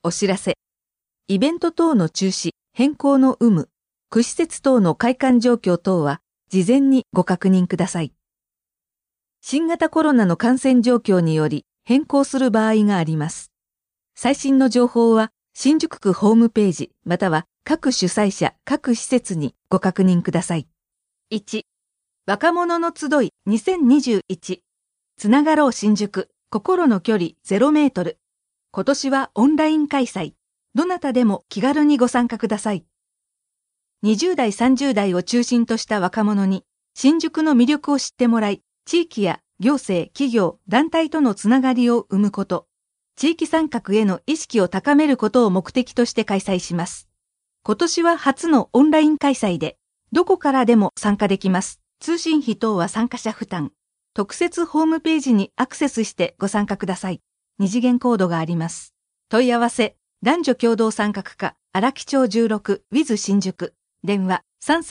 お知らせ。イベント等の中止、変更の有無、区施設等の開館状況等は、事前にご確認ください。新型コロナの感染状況により変更する場合があります。最新の情報は、新宿区ホームページ、または各主催者、各施設にご確認ください。1、若者の集い2021。つながろう新宿、心の距離0メートル。今年はオンライン開催。どなたでも気軽にご参加ください。20代30代を中心とした若者に、新宿の魅力を知ってもらい、地域や行政、企業、団体とのつながりを生むこと、地域参画への意識を高めることを目的として開催します。今年は初のオンライン開催で、どこからでも参加できます。通信費等は参加者負担。特設ホームページにアクセスしてご参加ください。二次元コードがあります。問い合わせ、男女共同参画課、荒木町16 with 新宿。電話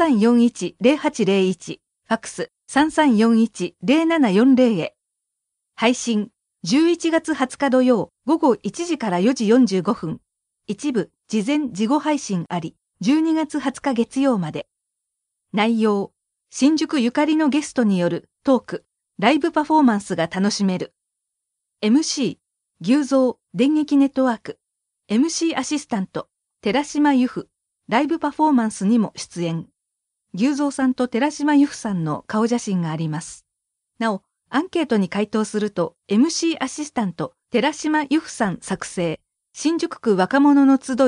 3341-0801。ファックス 3341-0740 へ。配信11月20日土曜午後1時から4時45分。一部事前事後配信あり、12月20日月曜まで。内容、新宿ゆかりのゲストによるトーク、ライブパフォーマンスが楽しめる。MC、牛蔵、電撃ネットワーク。MC アシスタント、寺島由布。ライブパフォーマンスにも出演。牛蔵さんと寺島由布さんの顔写真があります。なお、アンケートに回答すると、MC アシスタント、寺島由布さん作成、新宿区若者の集い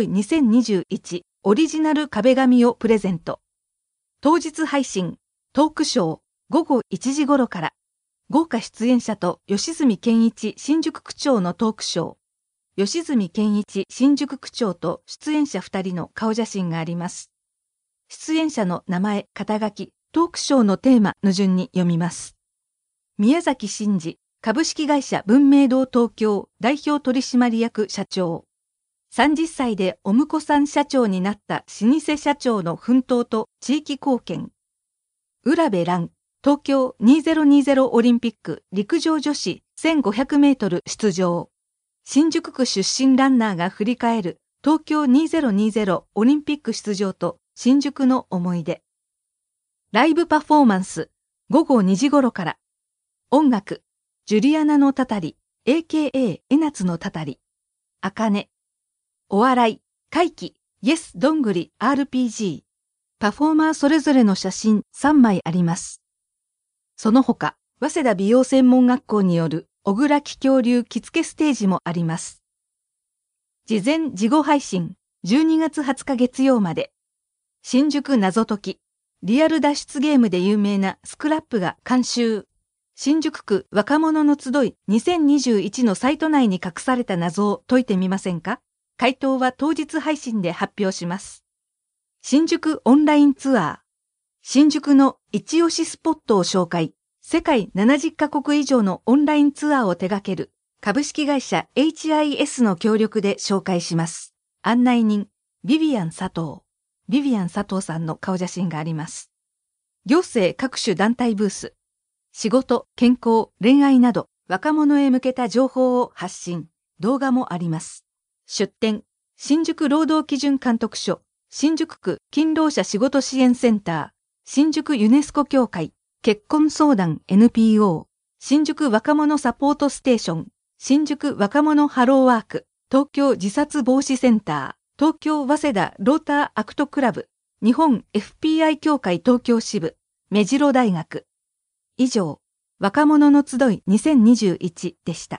2021オリジナル壁紙をプレゼント。当日配信、トークショー、午後1時頃から、豪華出演者と吉住健一新宿区長のトークショー。吉住健一新宿区長と出演者2人の顔写真があります。出演者の名前、肩書き、トークショーのテーマの順に読みます。宮崎真司、株式会社文明堂東京代表取締役社長。30歳でお婿さん社長になった老舗社長の奮闘と地域貢献。浦部蘭、東京2020オリンピック陸上女子1500メートル出場。新宿区出身ランナーが振り返る東京2020オリンピック出場と新宿の思い出。ライブパフォーマンス、午後2時頃から。音楽、ジュリアナのたたり、AKA 江夏のたたり。あかね。お笑い、怪奇、イエスどんぐり RPG。パフォーマーそれぞれの写真3枚あります。その他、早稲田美容専門学校による小倉喜恐竜着付けステージもあります。事前事後配信、12月20日月曜まで。新宿謎解き、リアル脱出ゲームで有名なスクラップが監修。新宿区若者の集い2021のサイト内に隠された謎を解いてみませんか？回答は当日配信で発表します。新宿オンラインツアー。新宿の一押しスポットを紹介。世界70カ国以上のオンラインツアーを手掛ける株式会社 HIS の協力で紹介します。案内人、ビビアン佐藤。ビビアン佐藤さんの顔写真があります。行政各種団体ブース。仕事、健康、恋愛など若者へ向けた情報を発信。動画もあります。出展、新宿労働基準監督署、新宿区勤労者仕事支援センター、新宿ユネスコ協会、結婚相談 NPO、新宿若者サポートステーション、新宿若者ハローワーク、東京自殺防止センター、東京早稲田ローターアクトクラブ、日本 FPI 協会東京支部、目白大学。以上、若者の集い2021でした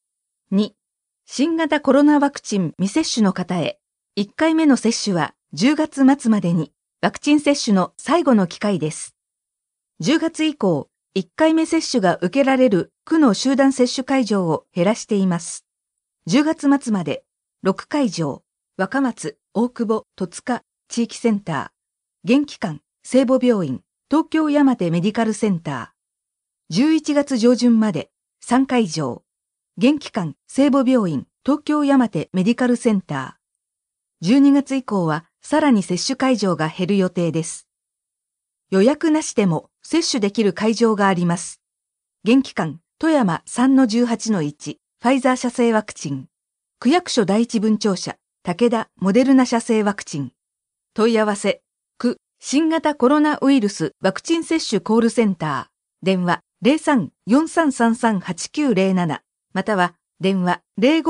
。2、新型コロナワクチン未接種の方へ、1回目の接種は10月末までに、ワクチン接種の最後の機会です。10月以降、1回目接種が受けられる区の集団接種会場を減らしています。10月末まで6会場、若松、大久保、戸塚、地域センター、現機関、聖母病院、東京山手メディカルセンター。11月上旬まで3会場、現機関、聖母病院、東京山手メディカルセンター。12月以降はさらに接種会場が減る予定です。予約なしでも接種できる会場があります。現機関、富山 3-18-1、ファイザー社製ワクチン。 区役所第一分庁舎、武田モデルナ社製ワクチン。問い合わせ、区新型コロナウイルスワクチン接種コールセンター。電話03-4333-8907または電話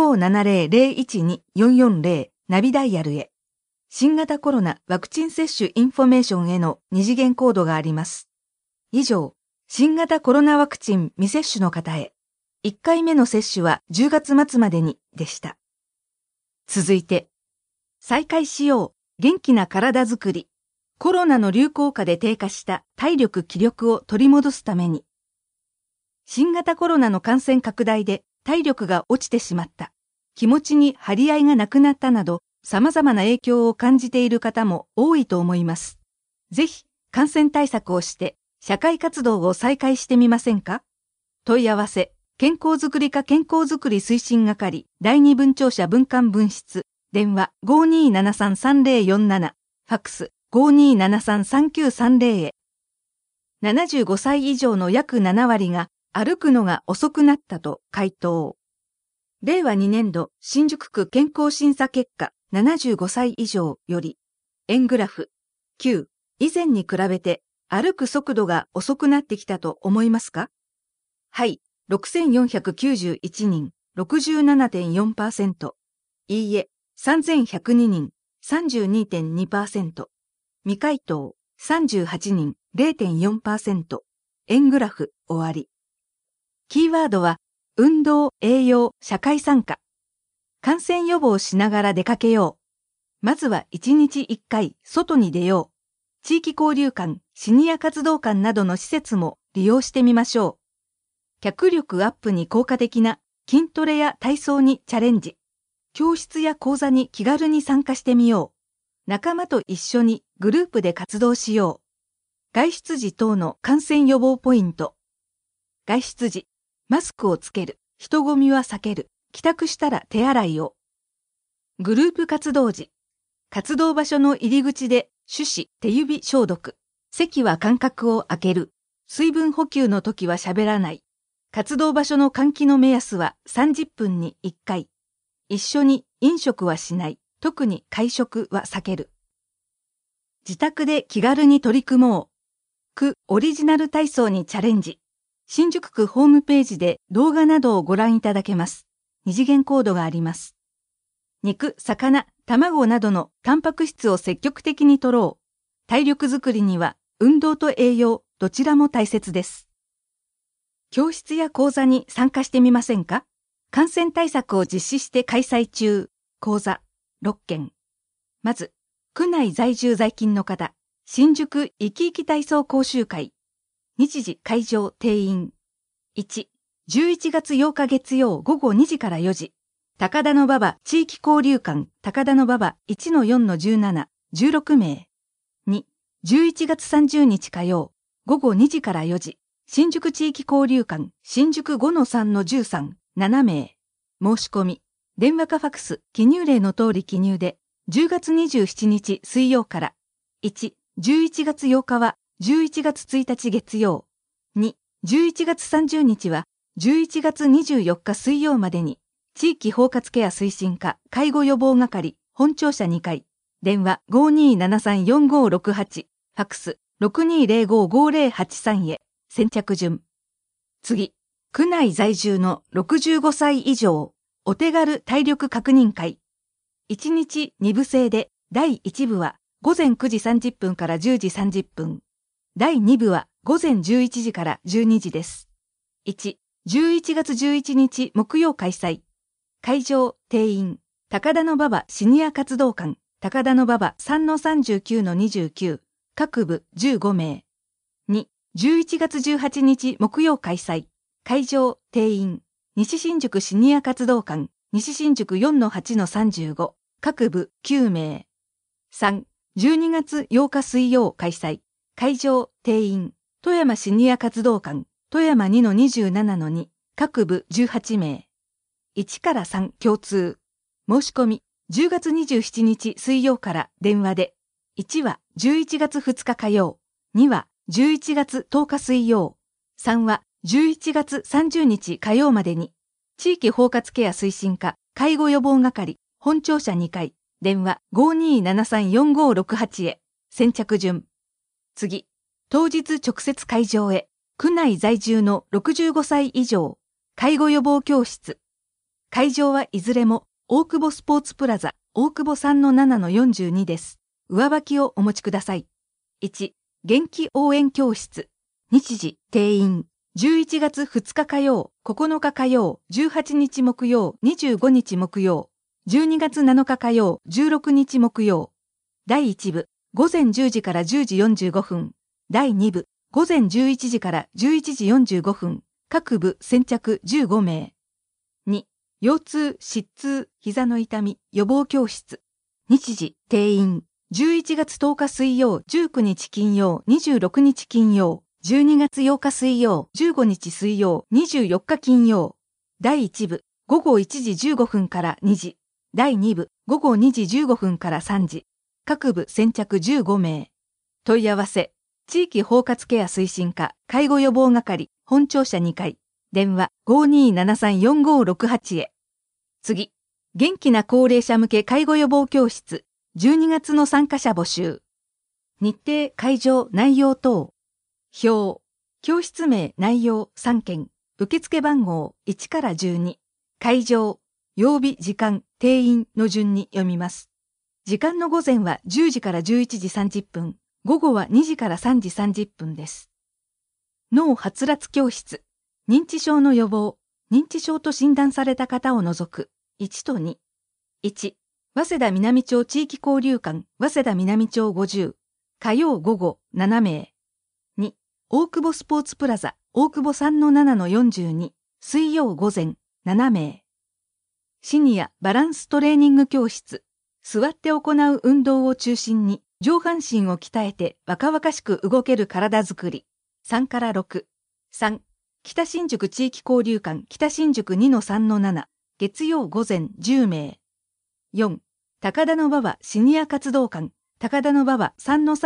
0570-012-440ナビダイヤルへ。新型コロナワクチン接種インフォメーションへの二次元コードがあります。以上、新型コロナワクチン未接種の方へ。1回目の接種は10月末までにでした。続いて、再開しよう、元気な体づくり。コロナの流行下で低下した体力気力を取り戻すために。新型コロナの感染拡大で体力が落ちてしまった。気持ちに張り合いがなくなったなど、様々な影響を感じている方も多いと思います。ぜひ、感染対策をして、社会活動を再開してみませんか？問い合わせ、健康づくり課健康づくり推進係第二分庁舎分館分室電話 5273-3047 ファックス 5273-3930 へ。75歳以上の約7割が歩くのが遅くなったと回答。令和2年度新宿区健康審査結果75歳以上より円グラフ9以前に比べて歩く速度が遅くなってきたと思いますか？はい。6491人 67.4%。いいえ、3102人 32.2%。未回答38人 0.4%。円グラフ終わり。キーワードは、運動、栄養、社会参加。感染予防しながら出かけよう。まずは1日1回外に出よう。地域交流館、シニア活動館などの施設も利用してみましょう。脚力アップに効果的な筋トレや体操にチャレンジ。教室や講座に気軽に参加してみよう。仲間と一緒にグループで活動しよう。外出時等の感染予防ポイント。外出時、マスクをつける。人混みは避ける。帰宅したら手洗いを。グループ活動時、活動場所の入り口で手指、手指消毒。席は間隔を空ける。水分補給の時は喋らない。活動場所の換気の目安は30分に1回。一緒に飲食はしない。特に会食は避ける。自宅で気軽に取り組もう。区オリジナル体操にチャレンジ。新宿区ホームページで動画などをご覧いただけます。二次元コードがあります。肉、魚、卵などのタンパク質を積極的に摂ろう。体力づくりには運動と栄養、どちらも大切です。教室や講座に参加してみませんか？感染対策を実施して開催中。講座6件。まず、区内在住在勤の方、新宿生き生き体操講習会。日時会場定員。1、11月8日月曜午後2時から4時。高田馬場地域交流館高田馬場 1-4-17、16名。2、11月30日火曜午後2時から4時。新宿地域交流館新宿 5-3-13、7名。申し込み。電話かファクス、記入例の通り記入で、10月27日水曜から。1、11月8日は11月1日月曜。2、11月30日は11月24日水曜までに、地域包括ケア推進課介護予防係本庁舎2階。電話 5273-4568、ファクス 6205-5083 へ。先着順。次、区内在住の65歳以上、お手軽体力確認会。1日2部制で、第1部は午前9時30分から10時30分。第2部は午前11時から12時です。1、11月11日木曜開催。会場、定員、高田馬場シニア活動館、高田馬場 3-39-29、各部15名。2、11月18日木曜開催。会場、定員、西新宿シニア活動館、西新宿 4-8-35、各部9名。3、12月8日水曜開催。会場、定員、富山シニア活動館、富山 2-27-2、各部18名。1から3共通。申し込み、10月27日水曜から電話で。1は11月2日火曜。2は11月10日水曜。3は11月30日火曜までに。地域包括ケア推進課介護予防係、本庁舎2階、電話 5273-4568 へ、先着順。次、当日直接会場へ、区内在住の65歳以上、介護予防教室。会場はいずれも、大久保スポーツプラザ、大久保 3-7-42 です。上履きをお持ちください。1、元気応援教室。日時、定員。11月2日火曜、9日火曜、18日木曜、25日木曜。12月7日火曜、16日木曜。第1部、午前10時から10時45分。第2部、午前11時から11時45分。各部先着15名。2、腰痛、膝痛、膝の痛み、予防教室。日時、定員。11月10日水曜、19日金曜、26日金曜。12月8日水曜、15日水曜、24日金曜。第1部、午後1時15分から2時。第2部、午後2時15分から3時。各部先着15名。問い合わせ、地域包括ケア推進課、介護予防係、本庁舎2階。電話 5273-4568 へ。次、元気な高齢者向け介護予防教室、12月の参加者募集。日程、会場、内容等。表、教室名、内容、3件、受付番号、1から12、会場、曜日、時間、定員の順に読みます。時間の午前は10時から11時30分、午後は2時から3時30分です。脳はつらつ教室、認知症の予防、認知症と診断された方を除く、1と2。1、早稲田南町地域交流館、早稲田南町50、火曜午後7名。2、大久保スポーツプラザ、大久保 3-7-42、水曜午前7名。シニアバランストレーニング教室、座って行う運動を中心に上半身を鍛えて若々しく動ける体づくり、3から6。3、北新宿地域交流館北新宿 2-3-7、月曜午前10名。4、高田馬場シニア活動館高田馬場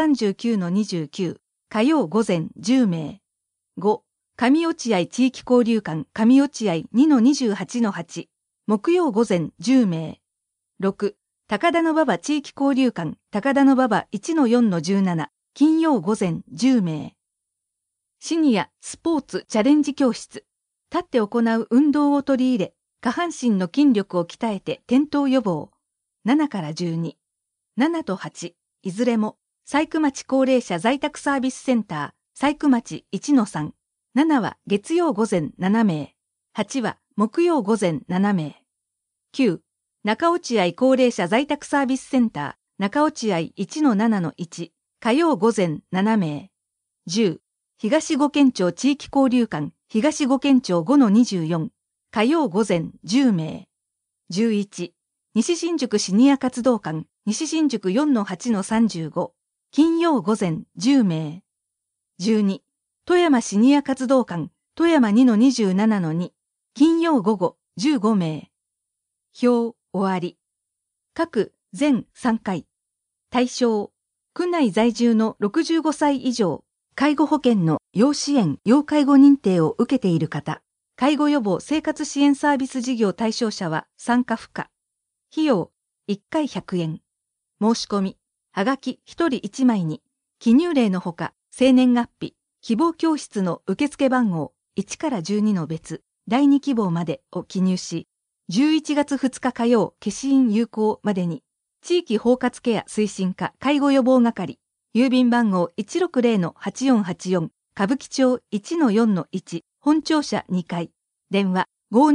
3-39-29、火曜午前10名。5、上落合地域交流館上落合 2-28-8、木曜午前10名。6、高田馬場地域交流館高田馬場 1-4-17、金曜午前10名。シニアスポーツチャレンジ教室、立って行う運動を取り入れ、下半身の筋力を鍛えて転倒予防、7から12。7と8、いずれも、細工町高齢者在宅サービスセンター、細工町 1-3。7は月曜午前7名。8は木曜午前7名。9、中落合高齢者在宅サービスセンター、中落合 1-7-1、火曜午前7名。10、東五軒町地域交流館、東五軒町 5-24、火曜午前10名。11、西新宿シニア活動館、西新宿 4-8-35、金曜午前10名。12、富山シニア活動館、富山 2-27-2、金曜午後15名。表、終わり。各、全3回。対象、区内在住の65歳以上、介護保険の要支援・要介護認定を受けている方、介護予防生活支援サービス事業対象者は参加不可。費用、1回100円。申し込み、はがき1人1枚に、記入例のほか、生年月日、希望教室の受付番号1から12の別、第2希望までを記入し、11月2日火曜消印有効までに、地域包括ケア推進課介護予防係、郵便番号 160-8484、歌舞伎町 1-4-1、本庁舎2階、電話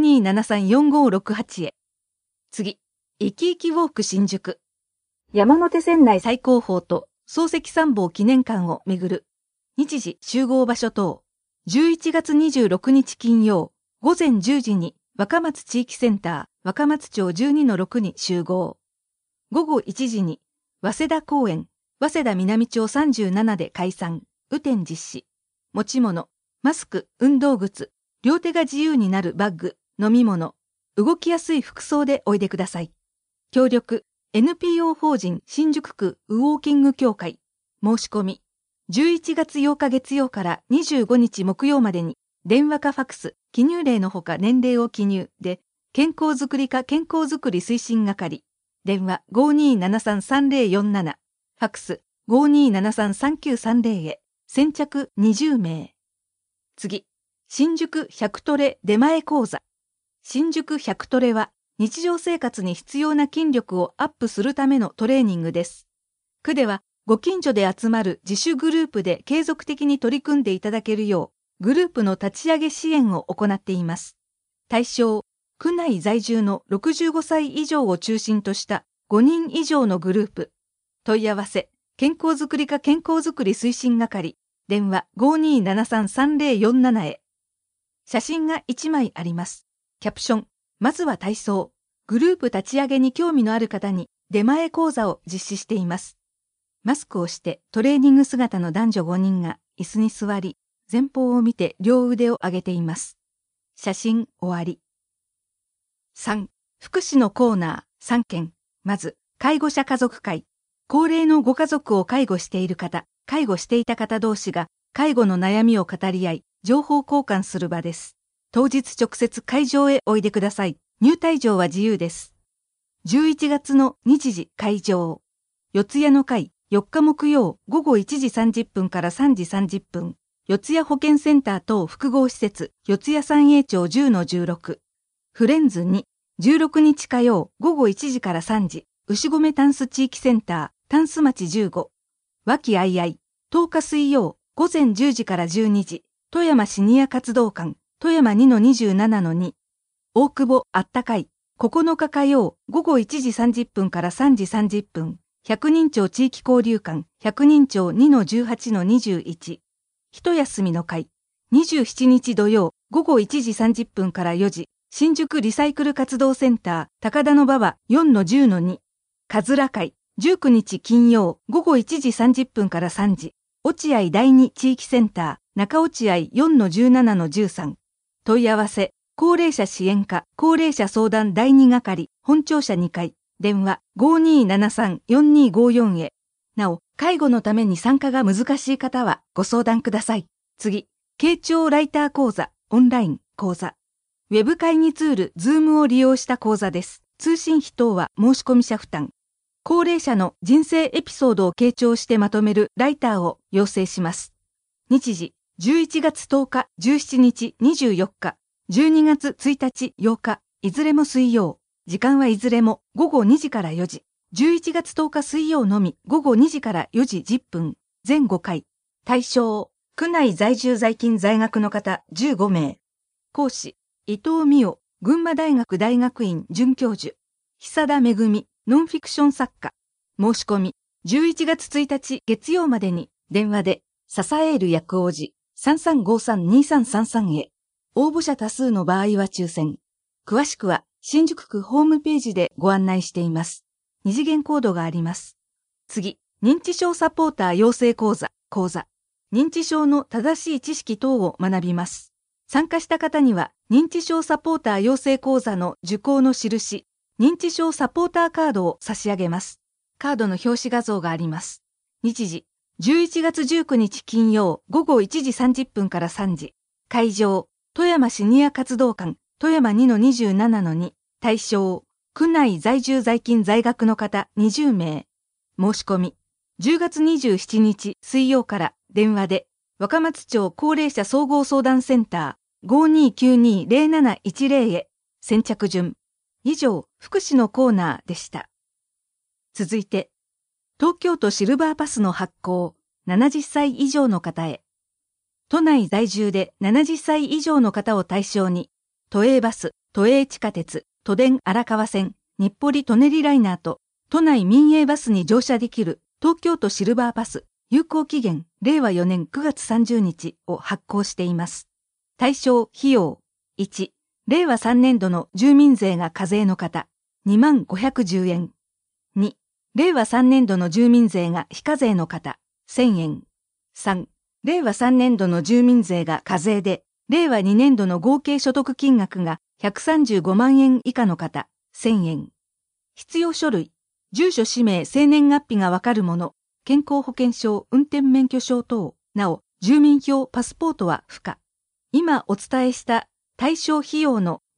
5273-4568 へ。次、いきいきウォーク新宿。山手線内最高峰と漱石参謀記念館を巡る。日時集合場所等。11月26日金曜、午前10時に若松地域センター、若松町 12-6 に集合。午後1時に、早稲田公園、早稲田南町37で解散、雨天実施。持ち物、マスク、運動靴、両手が自由になるバッグ、飲み物、動きやすい服装でおいでください。協力、NPO 法人新宿区ウォーキング協会。申し込み、11月8日月曜から25日木曜までに、電話かファクス、記入例のほか年齢を記入で、 健康づくり課健康づくり推進係、電話5273-3047、ファックス5273-3930へ、先着20名。次、新宿100トレ出前講座。新宿100トレは、日常生活に必要な筋力をアップするためのトレーニングです。区では、ご近所で集まる自主グループで継続的に取り組んでいただけるよう、グループの立ち上げ支援を行っています。対象、区内在住の65歳以上を中心とした5人以上のグループ。問い合わせ、健康づくり課健康づくり推進係、電話5273-3047へ。写真が1枚あります。キャプション、まずは体操。グループ立ち上げに興味のある方に出前講座を実施しています。マスクをしてトレーニング姿の男女5人が椅子に座り、前方を見て両腕を上げています。写真終わり。3. 福祉のコーナー3件。まず、介護者家族会。高齢のご家族を介護している方、介護していた方同士が介護の悩みを語り合い、情報交換する場です。当日直接会場へおいでください。入退場は自由です。11月の日時会場。四谷の会、4日木曜午後1時30分から3時30分。四谷保健センター等複合施設、四谷三栄町 10-16。フレンズ2、16日火曜午後1時から3時。牛込タンス地域センター、タンス町15。和気あいあい、10日水曜午前10時から12時。富山シニア活動館、富山 2-27-2。大久保あったかい、9日火曜午後1時30分から3時30分。百人町地域交流館、百人町 2-18-21。一休みの会、27日土曜午後1時30分から4時。新宿リサイクル活動センター、高田馬場 4-10-2。かずら会、19日金曜午後1時30分から3時。落合第二地域センター、中落合 4-17-13。問い合わせ、高齢者支援課、高齢者相談第2係、本庁舎2階、電話5273-4254へ。なお、介護のために参加が難しい方はご相談ください。次、傾聴ライター講座、オンライン講座。ウェブ会議ツール、Zoom を利用した講座です。通信費等は申し込み者負担。高齢者の人生エピソードを傾聴してまとめるライターを要請します。日時、11月10日、17日、24日、12月1日、8日、いずれも水曜。時間はいずれも午後2時から4時。11月10日水曜のみ午後2時から4時10分。全5回。対象、区内在住在勤在学の方15名。講師、伊藤美代、群馬大学大学院准教授。久田めぐみ、ノンフィクション作家。申し込み、11月1日月曜までに電話で、支える薬王子 3353-2333 へ。応募者多数の場合は抽選。詳しくは新宿区ホームページでご案内しています。二次元コードがあります。次、認知症サポーター養成講座。認知症の正しい知識等を学びます。参加した方には、認知症サポーター養成講座の受講の印、認知症サポーターカードを差し上げます。カードの表紙画像があります。日時、11月19日金曜午後1時30分から3時。会場、富山シニア活動館、富山 2-27-2。対象、区内在住在勤在学の方20名。申し込み、10月27日水曜から電話で、若松町高齢者総合相談センター 5292-0710 へ。先着順。以上、福祉のコーナーでした。続いて、東京都シルバーパスの発行、70歳以上の方へ。都内在住で70歳以上の方を対象に、都営バス、都営地下鉄、都電荒川線、日暮里舎人ライナーと、都内民営バスに乗車できる東京都シルバーパス、有効期限、令和4年9月30日を発行しています。対象費用、1、令和3年度の住民税が課税の方、2510円。2、令和3年度の住民税が非課税の方、1000円。3、令和3年度の住民税が課税で、令和2年度の合計所得金額が135万円以下の方、1000円。必要書類、住所氏名生年月日がわかるもの、健康保険証、運転免許証等、なお、住民票、パスポートは不可。今お伝えした対象費用の2、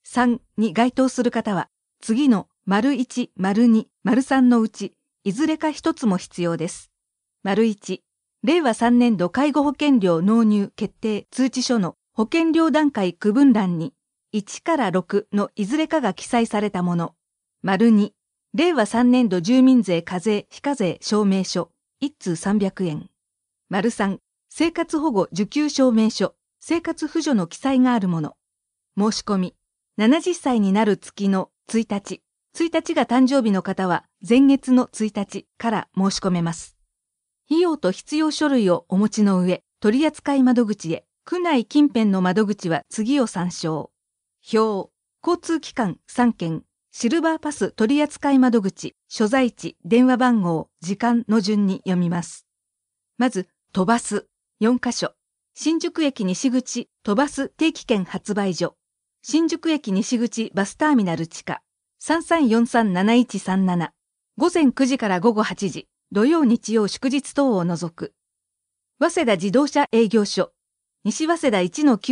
3に該当する方は、次の1、2、3のうち、いずれか一つも必要です。1、令和3年度介護保険料納入決定通知書の保険料段階区分欄に、1から6のいずれかが記載されたもの。2、令和3年度住民税課税非課税証明書、1通300円。3、生活保護受給証明書、生活扶助の記載があるもの。申し込み。70歳になる月の1日が誕生日の方は前月の1日から申し込めます。費用と必要書類をお持ちの上、取扱窓口へ、区内近辺の窓口は次を参照。表、交通機関3件、シルバーパス取扱窓口、所在地、電話番号、時間の順に読みます。まず、都バス4カ所。新宿駅西口都バス定期券発売所。新宿駅西口バスターミナル地下。3343-7137。午前9時から午後8時。土曜日曜祝日等を除く。早稲田自動車営業所。西早稲田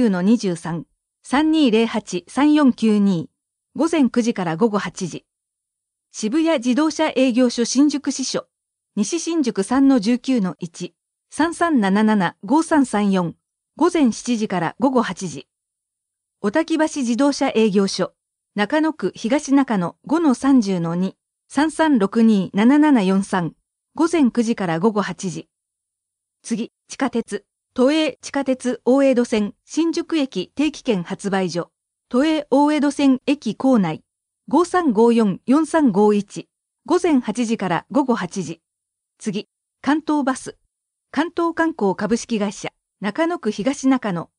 1-9-23。3208-3492。午前9時から午後8時。渋谷自動車営業所新宿支所。西新宿 3-19-1。3377-5334。午前7時から午後8時。小滝橋自動車営業所。中野区東中野 5-30-2。3362-7743。午前9時から午後8時。次、地下鉄。都営地下鉄大江戸線新宿駅定期券発売所。都営大江戸線駅構内。5354-4351。午前8時から午後8時。次、関東バス。関東観光株式会社。中野区東中野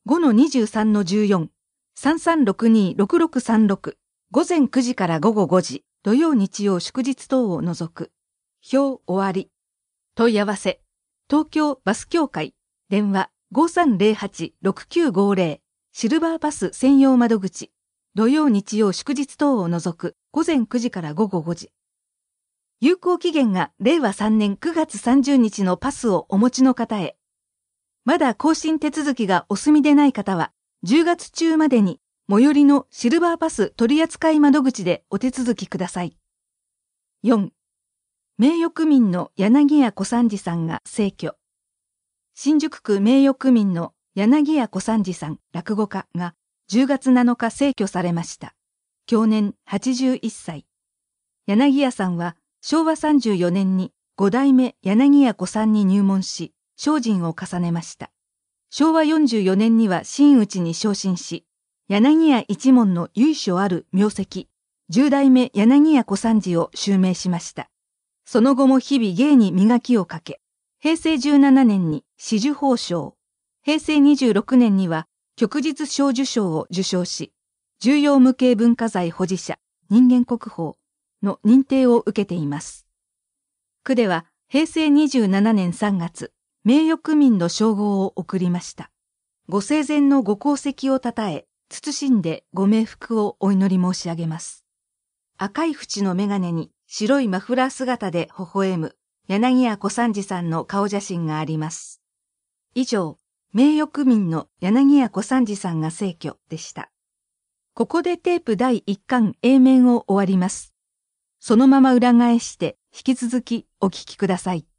5-23-14。3362-6636。午前9時から午後5時。土曜日曜祝日等を除く。表終わり。問い合わせ。東京バス協会。電話 5308-6950。シルバーパス専用窓口。土曜日曜祝日等を除く。午前9時から午後5時。有効期限が令和3年9月30日のパスをお持ちの方へ。まだ更新手続きがお済みでない方は、10月中までに最寄りのシルバーパス取扱窓口でお手続きください。4. 名誉区民の柳家小三治さんが逝去。新宿区名誉区民の柳家小三治さん、落語家が10月7日逝去されました。享年81歳。柳家さんは昭和34年に5代目柳家小さんに入門し、精進を重ねました。昭和44年には真打ちに昇進し、柳家一門の由緒ある名跡、10代目柳家小三治を襲名しました。その後も日々芸に磨きをかけ、平成17年に紫綬褒章、平成26年には旭日小綬章を受章し、重要無形文化財保持者、人間国宝の認定を受けています。区では平成27年3月、名誉区民の称号を贈りました。ご生前のご功績をたたえ、謹んでご冥福をお祈り申し上げます。赤い縁の眼鏡に白いマフラー姿で微笑む柳家小三治さんの顔写真があります。以上、名誉区民の柳家小三治さんが逝去でした。ここでテープ第1巻 A 面を終わります。そのまま裏返して引き続きお聞きください。